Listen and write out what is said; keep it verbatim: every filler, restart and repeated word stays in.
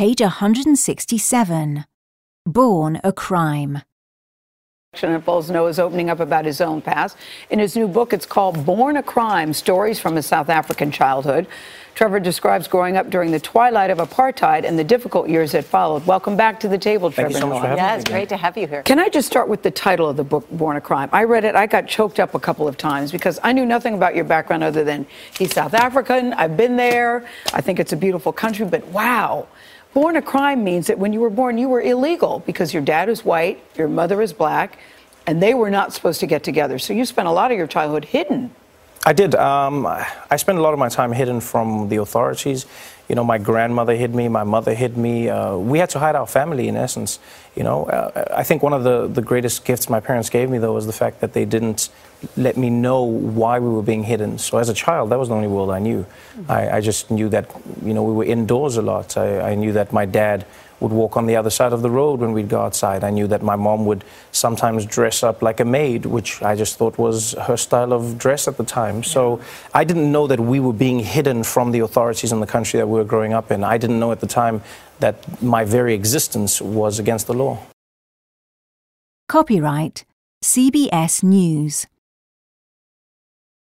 Page one hundred sixty-seven. Born a Crime. Paul Snow is opening up about his own past. In his new book, it's called Born a Crime, Stories from a South African Childhood. Trevor describes growing up during the twilight of apartheid and the difficult years that followed. Welcome back to the table, Trevor. Thank you so much for having me Yeah, it's great to have you here. Can I just start with the title of the book, Born a Crime? I read it, I got choked up a couple of times because I knew nothing about your background other than he's South African, I've been there, I think it's a beautiful country, but wow. Born a Crime means that when you were born, you were illegal because your dad is white, your mother is black, and they were not supposed to get together. So you spent a lot of your childhood hidden. I did. Um, I spent a lot of my time hidden from the authorities. You know, my grandmother hid me, my mother hid me. Uh, we had to hide our family, in essence. You know, uh, I think one of the, the greatest gifts my parents gave me, though, was the fact that they didn't let me know why we were being hidden. So as a child, that was the only world I knew. Mm-hmm. I, I just knew that, you know, we were indoors a lot. I, I knew that my dad would walk on the other side of the road when we'd go outside. I knew that my mom would sometimes dress up like a maid, which I just thought was her style of dress at the time. So I didn't know that we were being hidden from the authorities in the country that we were growing up in. I didn't know at the time that my very existence was against the law. Copyright C B S News.